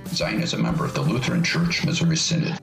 Zion is a member of the Lutheran Church Missouri Synod.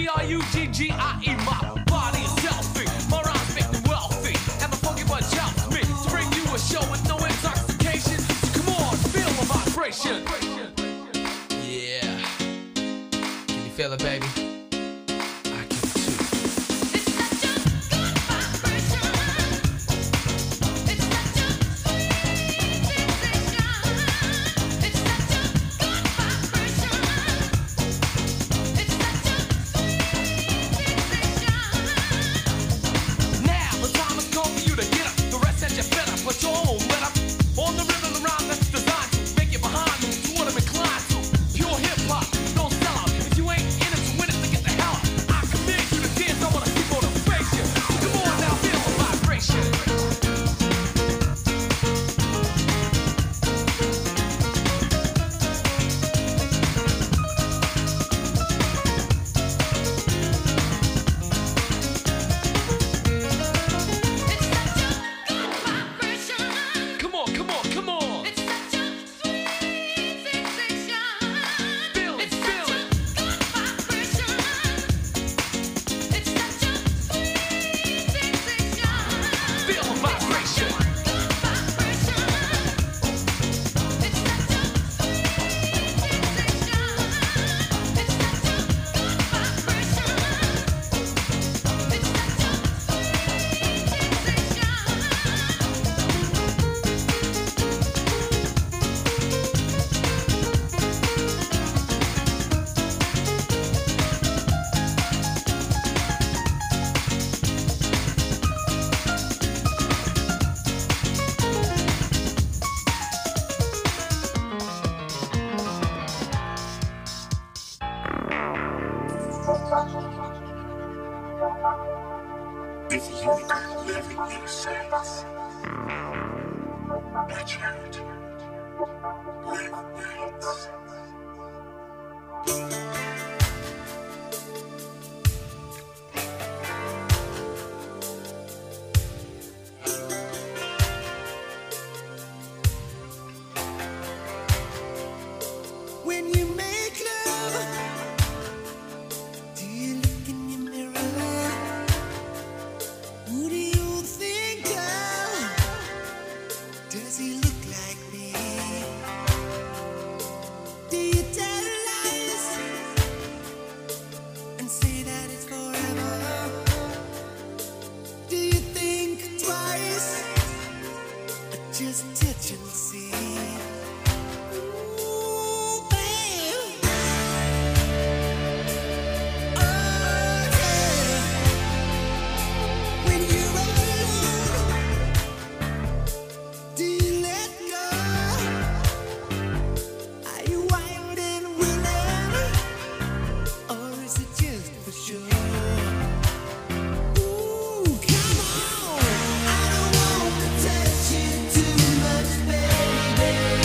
B-R-U-G-G-I-E. My body is healthy, my rhymes make me wealthy, and my funky bunch helps me to bring you a show with no intoxication. So come on, feel the vibration. Yeah, can you feel it, baby? I can too. It's such a good vibration. It's such a sweet sensation. It's such a good vibration. It's such a sweet sensation. Now the time has come for you to get up. The rest that you better put your own let up on the rhythm around that's designed to make you behind me to what I'm inclined to. Pure hip hop, don't sell out. If you ain't in it to win it, then get the hell out. I command you to dance. I wanna see motivation. So come on now, feel the vibration. It's such a good vibration. Come on, come on, come on. It's such a sweet sensation. Feel it, It's feel such a it. good vibration. It's such a sweet sensation. Feel the vibration. Good vibration. It's such a sweet sensation. It's such a good vibration. It's such a If you could live in your sense, natured, live When you make love, do you look in your mirror? Who do you think of? Does he look like me? Do you tell lies and say that it's forever? Do you think twice or just touch and see? Ooh, babe. Oh, yeah. When you're alone, do you let go? Are you wild and willing, or is it just for sure? Ooh, come on! I don't want to touch you too much, baby.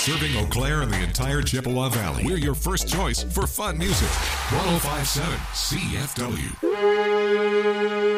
Serving Eau Claire and the entire Chippewa Valley. We're your first choice for fun music. 105.7 CFW.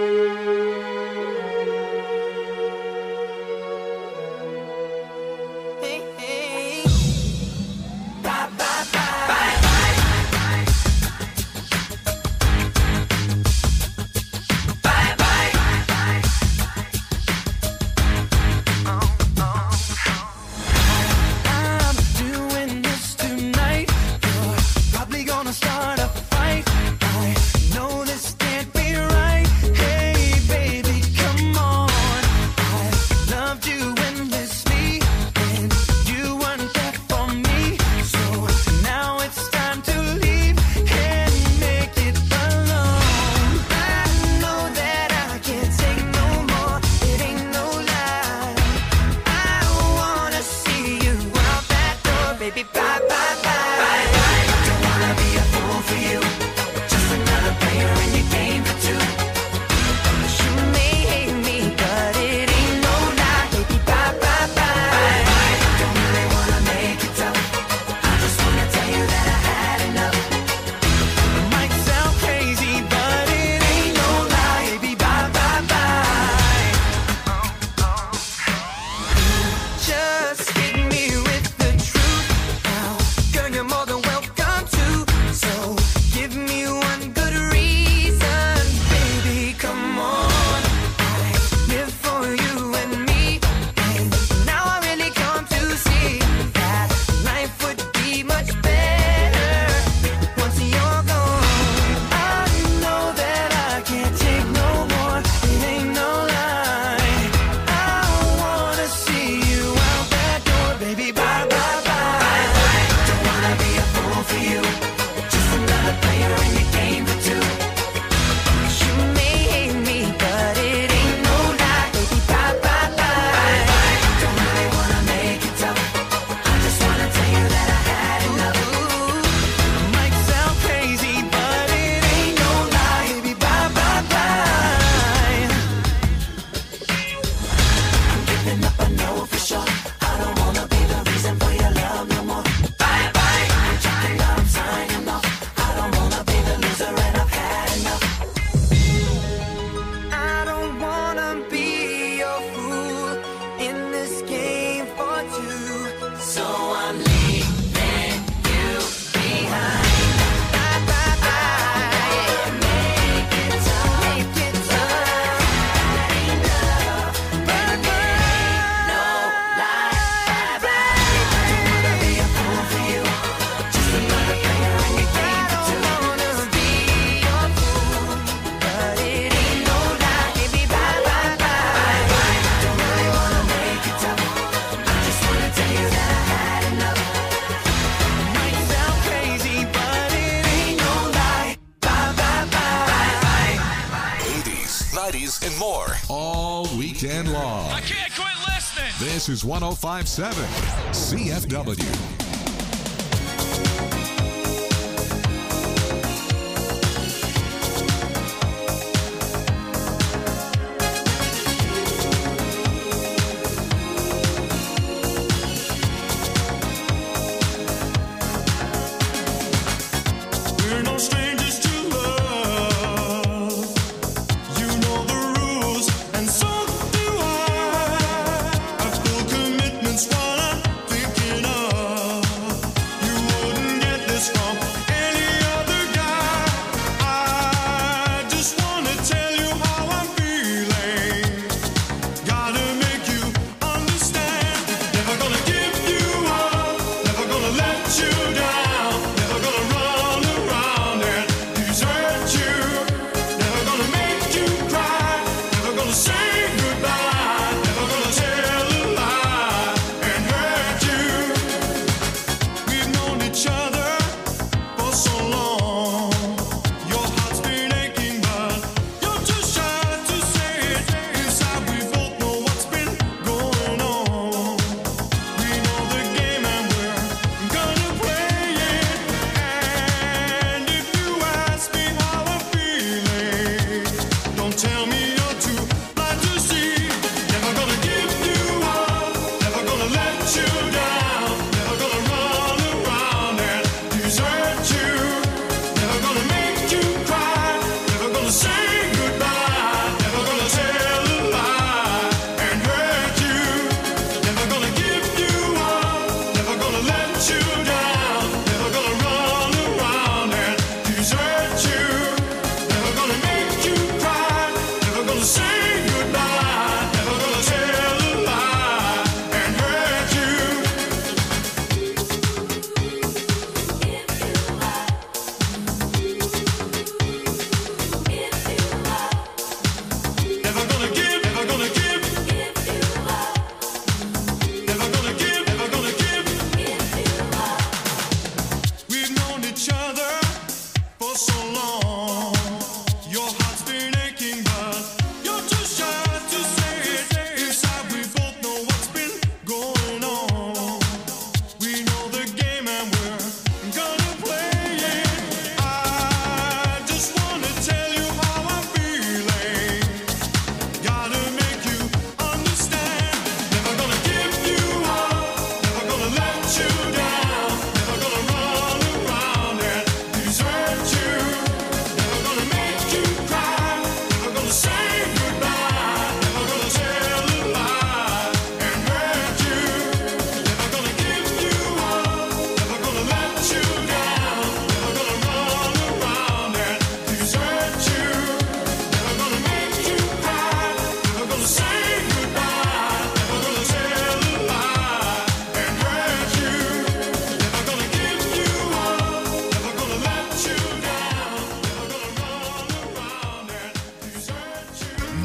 And more all weekend long. I can't quit listening. This is 105.7 CFW. Commitments, what I'm thinking of.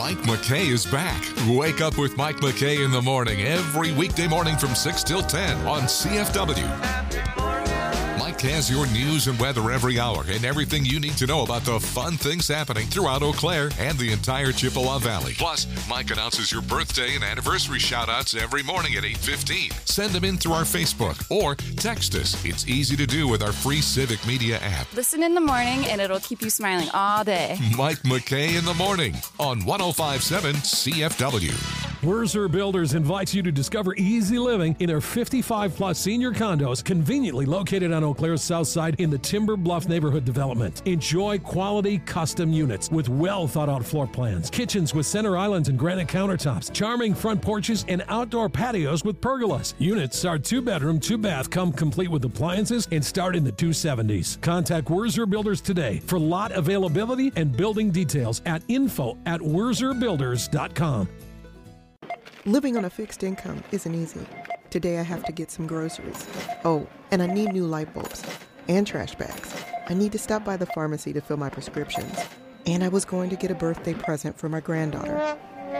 Mike McKay is back. Wake up with Mike McKay in the morning every weekday morning from 6 till 10 on CFW. Mike has your news and weather every hour and everything you need to know about the fun things happening throughout Eau Claire and the entire Chippewa Valley. Plus, Mike announces your birthday and anniversary shout-outs every morning at 8:15. Send them in through our Facebook or text us. It's easy to do with our free Civic Media app. Listen in the morning and it'll keep you smiling all day. Mike McKay in the morning on 105.7 CFW. Wurzer Builders invites you to discover easy living in their 55-plus senior condos conveniently located on Eau Claire's south side in the Timber Bluff neighborhood development. Enjoy quality custom units with well-thought-out floor plans, kitchens with center islands and granite countertops, charming front porches, and outdoor patios with pergolas. Units are 2-bedroom, 2-bath, come complete with appliances, and start in the 270s. Contact Wurzer Builders today for lot availability and building details at info@wurzerbuilders.com. Living on a fixed income isn't easy. Today I have to get some groceries. Oh, and I need new light bulbs and trash bags. I need to stop by the pharmacy to fill my prescriptions. And I was going to get a birthday present for my granddaughter.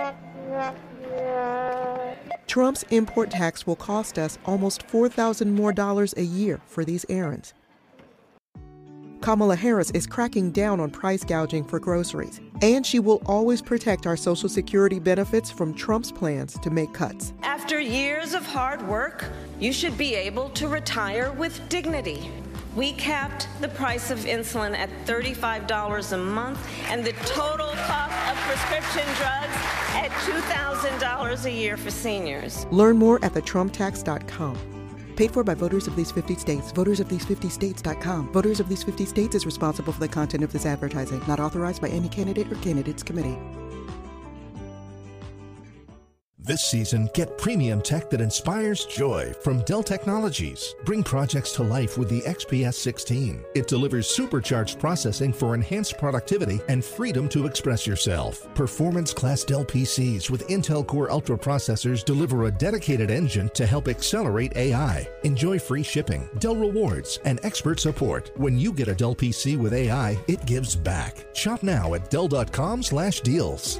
Trump's import tax will cost us almost $4,000 more a year for these errands. Kamala Harris is cracking down on price gouging for groceries, and she will always protect our Social Security benefits from Trump's plans to make cuts. After years of hard work, you should be able to retire with dignity. We capped the price of insulin at $35 a month and the total cost of prescription drugs at $2,000 a year for seniors. Learn more at thetrumptax.com. Paid for by voters of these 50 states. VotersOfThese50States.com. Voters of these 50 states is responsible for the content of this advertising. Not authorized by any candidate or candidates committee. This season, get premium tech that inspires joy from Dell Technologies. Bring projects to life with the XPS 16. It delivers supercharged processing for enhanced productivity and freedom to express yourself. Performance-class Dell PCs with Intel Core Ultra processors deliver a dedicated engine to help accelerate AI. Enjoy free shipping, Dell rewards, and expert support. When you get a Dell PC with AI, it gives back. Shop now at Dell.com/deals.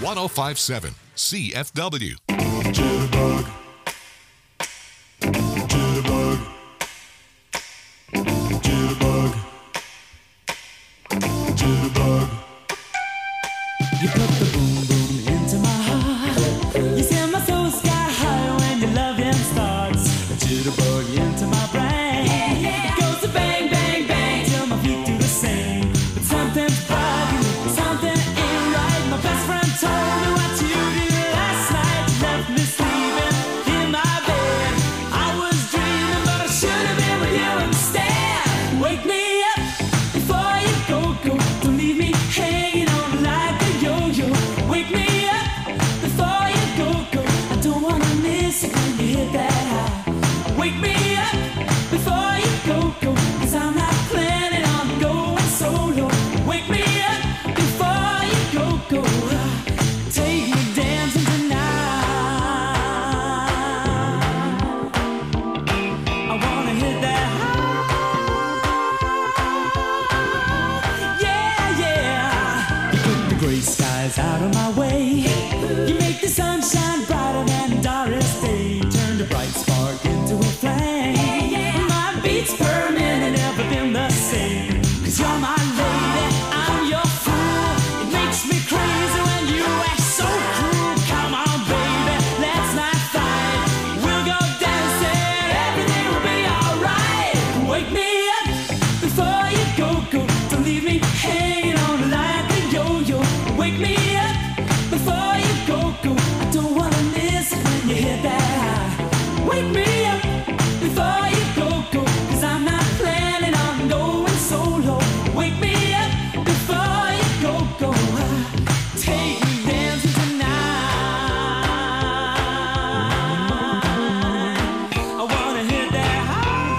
1057 CFW. Jitterbug. Jitterbug. Jitterbug. Jitterbug. You put the boom boom into my heart. You send my soul sky high when your loving starts. A jitterbug into my brain. It goes to bang, bang, bang till my feet do the same. But something's bugging me, something ain't right. My best friend told me what you did last night. You left me sleeping in my bed. I was dreaming, but I should have been with you instead. Wake me up before you go, go. Don't leave me hanging on like a yo-yo. Wake me up before you go, go. I don't wanna miss it when you hit that high. Wake me up before you go, go. 'Cause I'm not planning on going solo. Wake me up before you go, go. Take me dancing tonight. I wanna hit that high. Yeah, yeah. You put the gray skies out of my way. You make the sunshine brighter than Doris Day. Turn the bright spark into a flame. My beats per minute never been the same. 'Cause you're my lady, I'm your fool. It makes me crazy when you act so cruel. Come on, baby, let's not fight. We'll go dancing, everything will be alright. Wake me up before you go, go. Don't leave me hanging on like a yo-yo. Wake me up before you go, go. I don't wanna miss it when you hit that high. Wake me up before you go, go. 'Cause I'm not planning on going solo. Wake me up before you go, go. Take me dancing tonight. I wanna hit that high.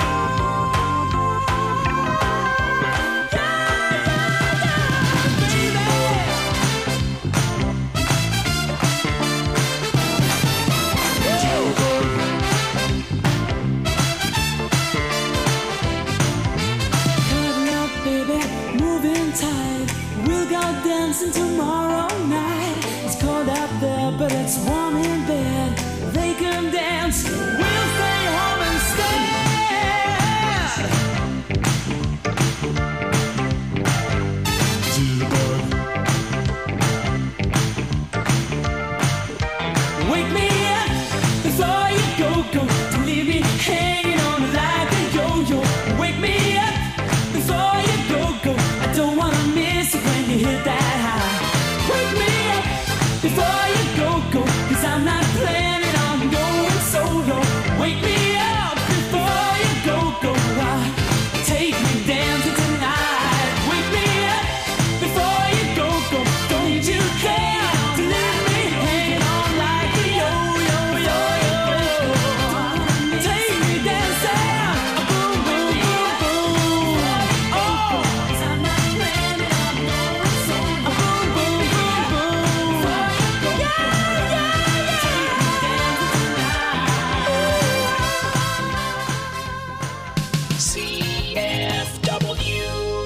Cuddle up, baby, moving tight. We'll go dancing tomorrow night. It's cold out there, but it's warm in bed. They can dance, we'll stay home instead. Jitterbug. Wake me up before you go, go. Don't leave me hanging on like a yo-yo. Wake me up before you go, go. I don't wanna miss it when you hit that high. Wake me up before you go, go. 'Cause I'm not planning on going solo. Wake me up before you go, go. Take me dancing tonight. Wake me up before you go, go. Don't you care to leave me hanging on like a yo-yo, yo-yo. Take me dancing, boom, boom, boom, boom. Oh, 'cause I'm not planning on going solo. Boom, boom, boom, boom. Yeah, yeah, yeah. Take me dancing tonight. CFW.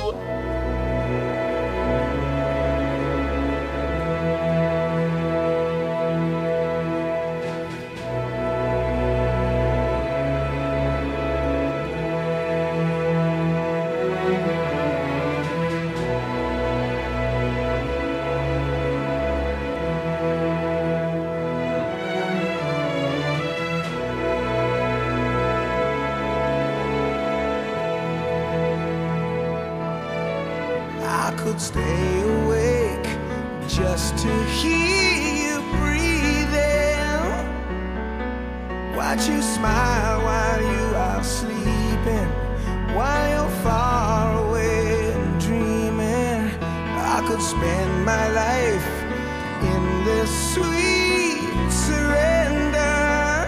I could stay awake just to hear you breathing. Watch you smile while you are sleeping, while you're far away and dreaming. I could spend my life in this sweet surrender.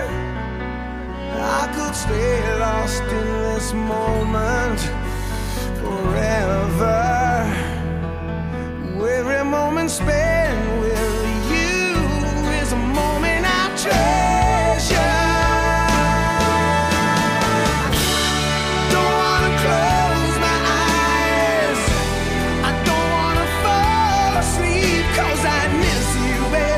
I could stay lost in this moment forever. Every moment spent with you is a moment I treasure. Don't wanna close my eyes, I don't wanna fall asleep, 'cause I miss you, baby.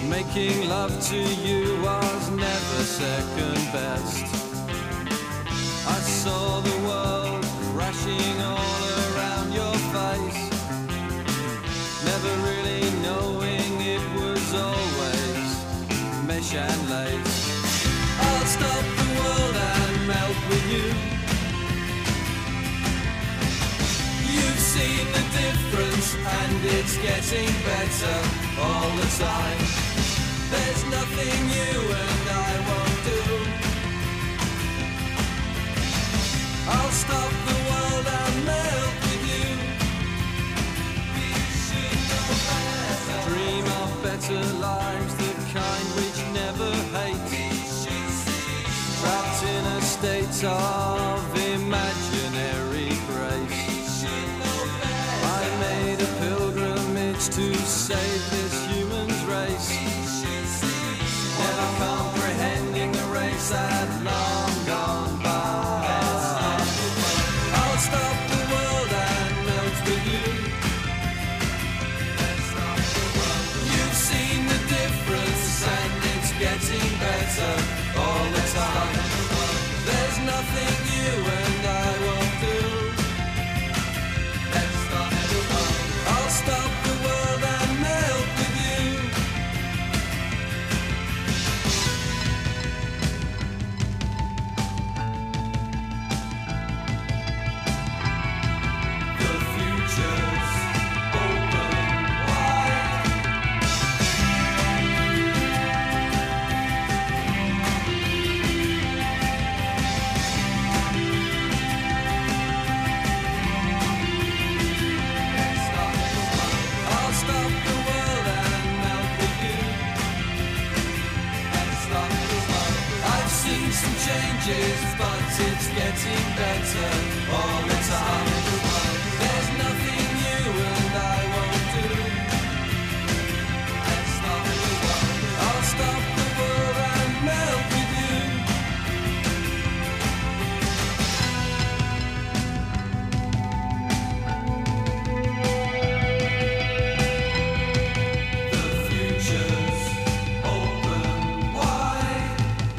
Making love to you was never second best. I saw the world crashing all around your face, never really knowing it was always mesh and lace. I'll stop the world and melt with you. You've seen the difference and it's getting better all the time. There's nothing you and I won't do. I'll stop the world and melt with you. We should know better. Dream of better lives, the kind which never hate. Trapped in a state of imaginary grace. I made a pilgrimage to save this human's race, never comprehending the race had long gone by. I'll stop the world and melt with you. You've seen the difference and it's getting better all the time. There's nothing you and I won't do. I'll stop the world and melt with you. The future's open wide. I'll stop the world and melt with you. I've seen some changes, but it's getting better all the time. There's nothing you and I won't do. I'll stop the world and melt with you. The future's open wide.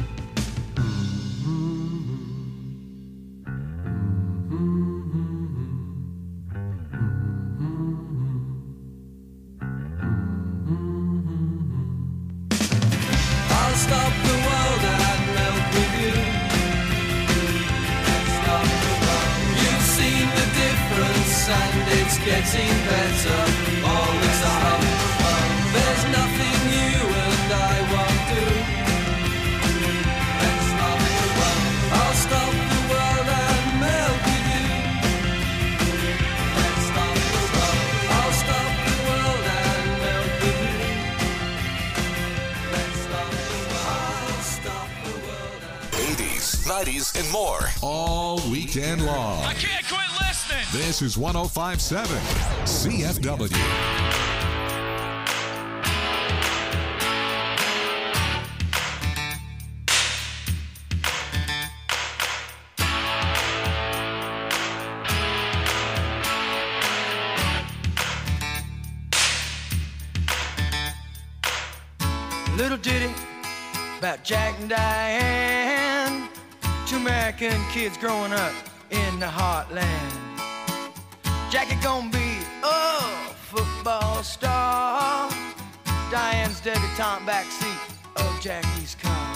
I'll stop the world and melt with you. You've seen the difference and it's getting better all the time. There's nothing you and I won't do. I'll stop the world and melt with you. I'll stop the world and melt with you. I'll stop the world and 80s, 90s, and more. All weekend long. I can't quit listening. This is 105.7 CFW. Little ditty about Jack and Diane, two American kids growing up in the heartland. Jackie gonna be a football star, Diane's debutante backseat of Jackie's car.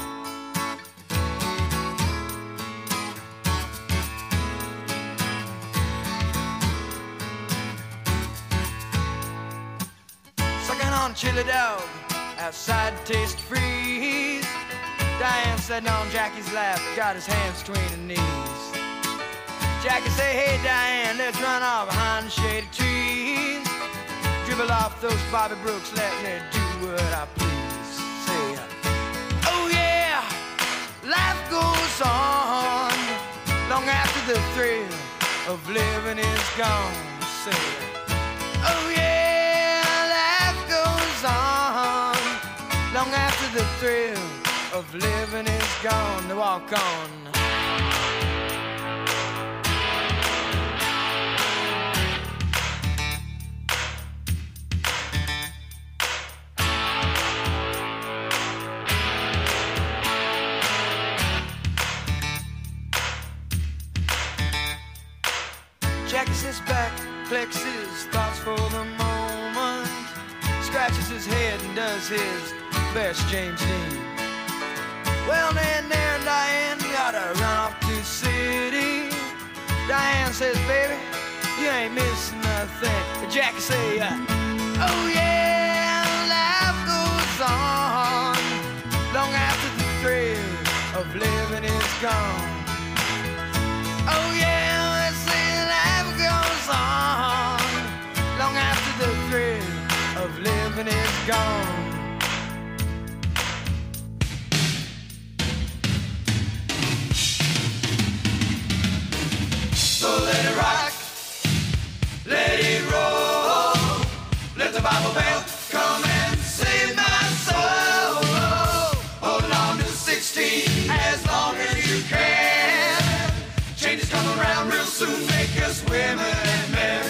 Sucking on a chili dog outside to taste freeze. Diane sitting on Jackie's lap, got his hands between her knees. Jackie say, hey Diane, let's run off behind the shady trees. Dribble off those Bobby Brooks, let me do what I please. Say, oh yeah, life goes on long after the thrill of living is gone. Say, oh yeah, life goes on long after the thrill of living is gone. To walk on. was his best James Dean. Well, then there Diane gotta run off to the city. Diane says, baby, you ain't missing nothing. But Jackie say, oh yeah, life goes on long after the thrill of living is gone. Oh yeah, they say life goes on long after the thrill of living is gone. So let it rock, let it roll, let the Bible belt come and save my soul. Hold on to 16 as long as you can. Change is coming around real soon, make us women and men.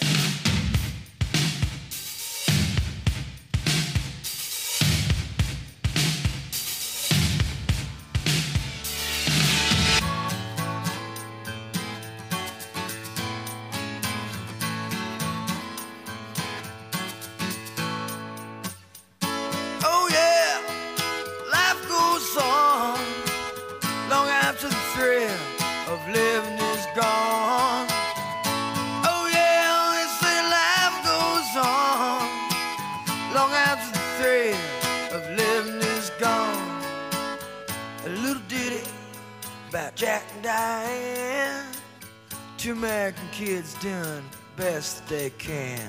Oh yeah, life goes on long after the thrill of living is gone. Oh yeah, they say life goes on long after the thrill of living is gone. A little ditty about Jack and Diane, two American kids doing best they can.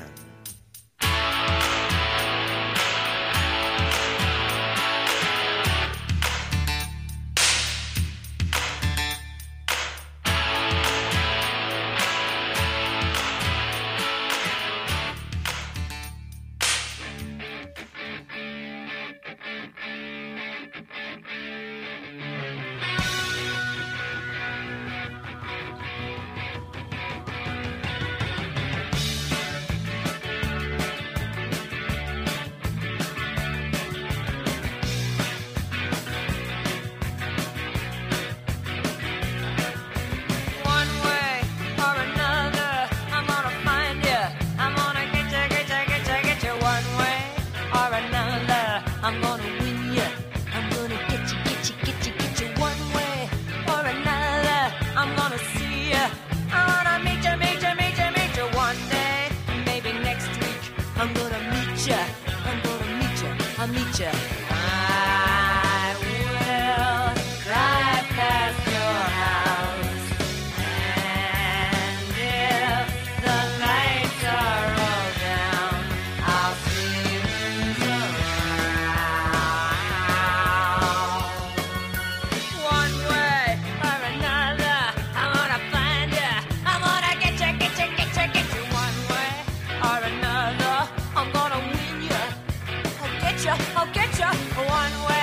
I'll get you one way.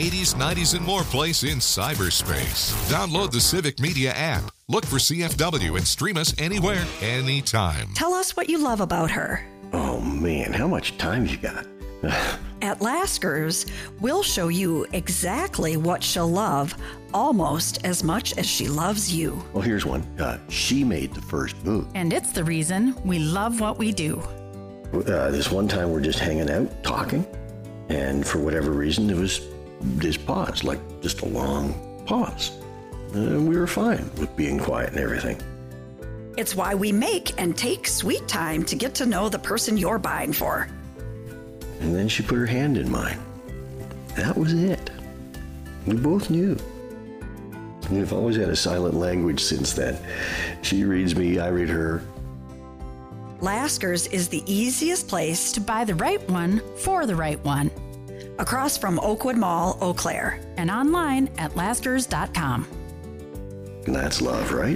80s, 90s, and more place in cyberspace. Download the Civic Media app. Look for CFW and stream us anywhere, anytime. Tell us what you love about her. Oh man, how much time you got? At Lasker's, we'll show you exactly what she'll love, almost as much as she loves you. Well, here's one. She made the first move. And it's the reason we love what we do. This one time we're just hanging out, talking, and for whatever reason, it was this pause, like just a long pause. And we were fine with being quiet and everything. It's why we make and take sweet time to get to know the person you're buying for. And then she put her hand in mine. That was it. We both knew. We've always had a silent language since then. She reads me, I read her. Lasker's is the easiest place to buy the right one for the right one. Across from Oakwood Mall, Eau Claire. And online at Laskers.com. And that's love, right?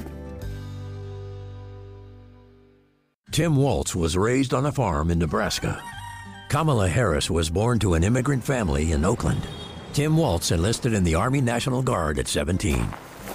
Tim Waltz was raised on a farm in Nebraska. Kamala Harris was born to an immigrant family in Oakland. Tim Waltz enlisted in the Army National Guard at 17.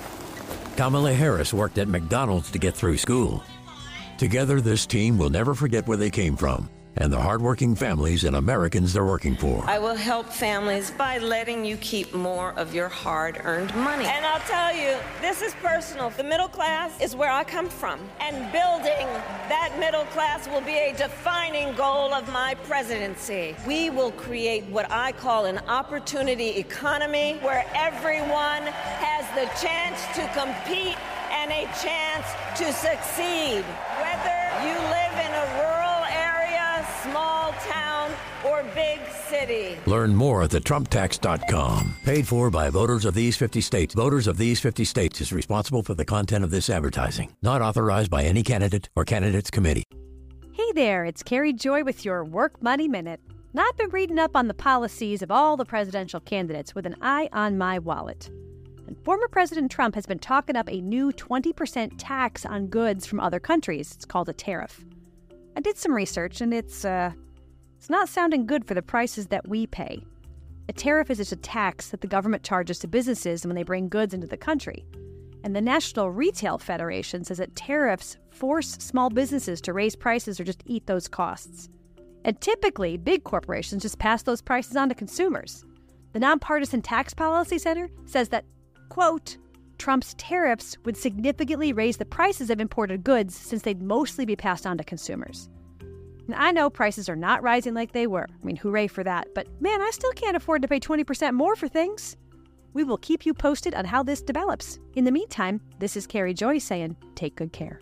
Kamala Harris worked at McDonald's to get through school. Together, this team will never forget where they came from and the hardworking families and Americans they're working for. I will help families by letting you keep more of your hard-earned money. And I'll tell you, this is personal. The middle class is where I come from. And building that middle class will be a defining goal of my presidency. We will create what I call an opportunity economy where everyone has the chance to compete and a chance to succeed. Whether you live in a rural area, small town, or big city. Learn more at thetrumptax.com. Paid for by voters of these 50 states. Voters of these 50 states is responsible for the content of this advertising. Not authorized by any candidate or candidates committee. Hey there, it's Carrie Joy with your Work Money Minute. Now, I've been reading up on the policies of all the presidential candidates with an eye on my wallet. And former President Trump has been talking up a new 20% tax on goods from other countries. It's called a tariff. I did some research, and it's not sounding good for the prices that we pay. A tariff is just a tax that the government charges to businesses when they bring goods into the country. And the National Retail Federation says that tariffs force small businesses to raise prices or just eat those costs. And typically, big corporations just pass those prices on to consumers. The Nonpartisan Tax Policy Center says that, quote, Trump's tariffs would significantly raise the prices of imported goods since they'd mostly be passed on to consumers. And I know prices are not rising like they were. I mean, hooray for that. But man, I still can't afford to pay 20% more for things. We will keep you posted on how this develops. In the meantime, this is Carrie Joy saying, take good care.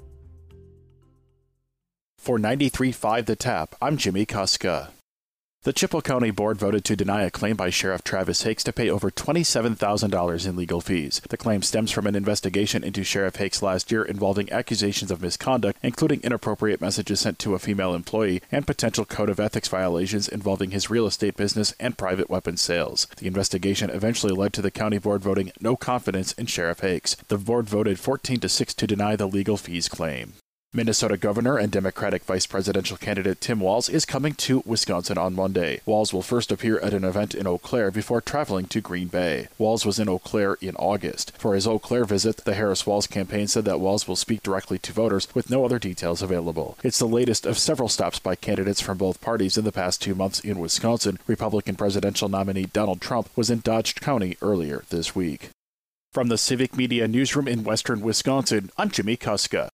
For 93.5 The Tap, I'm Jimmy Kuska. The Chippewa County Board voted to deny a claim by Sheriff Travis Hakes to pay over $27,000 in legal fees. The claim stems from an investigation into Sheriff Hakes last year involving accusations of misconduct, including inappropriate messages sent to a female employee and potential code of ethics violations involving his real estate business and private weapons sales. The investigation eventually led to the county board voting no confidence in Sheriff Hakes. The board voted 14-6 to deny the legal fees claim. Minnesota Governor and Democratic Vice Presidential candidate Tim Walz is coming to Wisconsin on Monday. Walz will first appear at an event in Eau Claire before traveling to Green Bay. Walz was in Eau Claire in August. For his Eau Claire visit, the Harris-Walz campaign said that Walz will speak directly to voters with no other details available. It's the latest of several stops by candidates from both parties in the past 2 months in Wisconsin. Republican presidential nominee Donald Trump was in Dodge County earlier this week. From the Civic Media Newsroom in western Wisconsin, I'm Jimmy Kuska.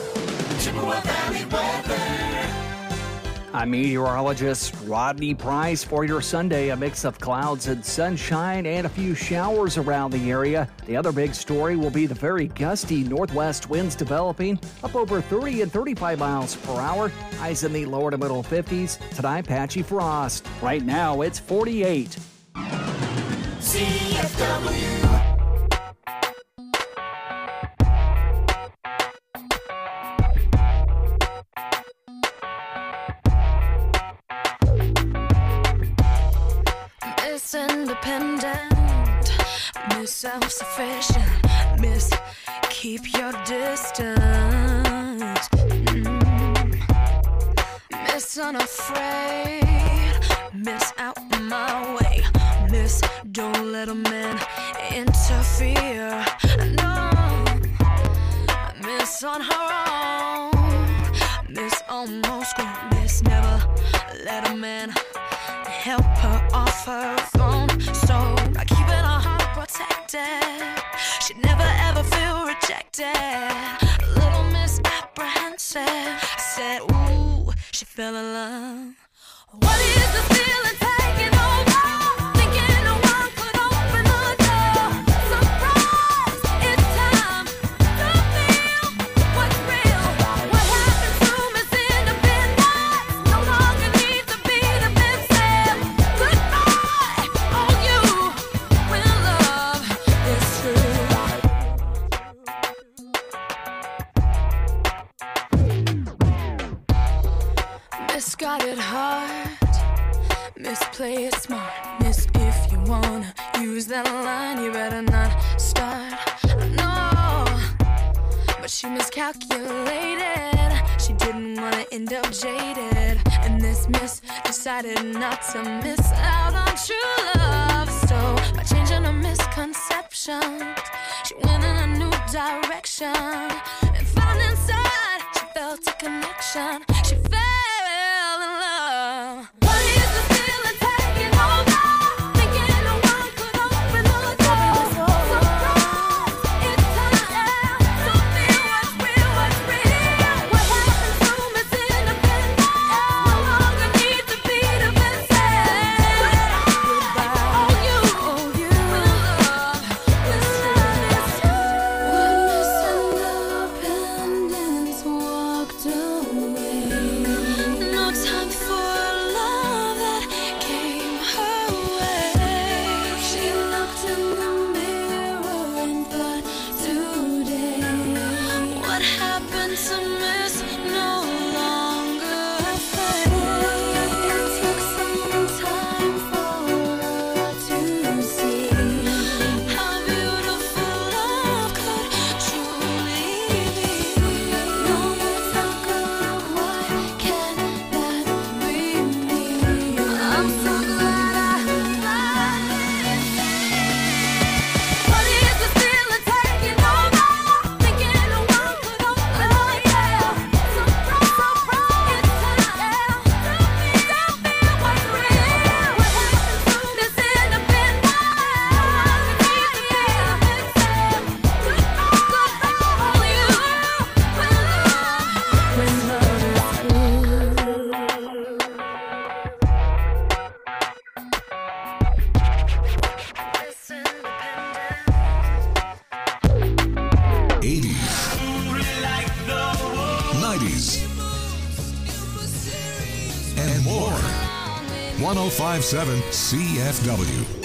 I'm meteorologist Rodney Price for your Sunday. A mix of clouds and sunshine and a few showers around the area. The other big story will be the very gusty northwest winds developing up over 30 and 35 miles per hour. Highs in the lower to middle 50s. Tonight, patchy frost. Right now, it's 48. CFW. Miss Independent, Miss Self-Sufficient, Miss Keep Your Distance, Miss Unafraid, Miss Out My Way, Miss miss, don't let a man interfere. I know I miss on her own, miss almost grown, miss never let a man help her off her throne. So by keeping her heart protected, she'd never ever feel rejected. A little misapprehensive, I said, ooh, she fell in love. What is this feeling taking over? Thinking no one could open the door. Surprise, it's time to feel what's real. What happened to Miss Independence? No longer need to be defensive. Goodbye, oh you, when love is true. Miss got it hard. Miss play it smart. Miss if you wanna use that line, you better not start. No, but she miscalculated. She didn't wanna end up jaded. And this miss decided not to miss out on true love. So by changing her misconceptions, she went in a new direction and found inside she felt a connection. She fell in love. What is the feeling taking over? Thinking no one could open the door. Surprise, it's time to feel what's real, what's real. What happened to Miss Independence? No longer need to be defensive. Goodbye, oh you, when love is true. When Miss Independence walked away, no time for love that came her way. She looked in the mirror and thought, today, what happened to Miss no longer fades. It took some time for her to see how beautiful love could truly be. No more talk of why can't that be me. I'm so glad I finally see. What is this feeling taking over? Thinking no one could open the door. Surprise, it's time to feel what's real. What happened to Miss Independence? Goodbye, oh you, when love is true. 80s, 90s, and more. 105.7 CFW.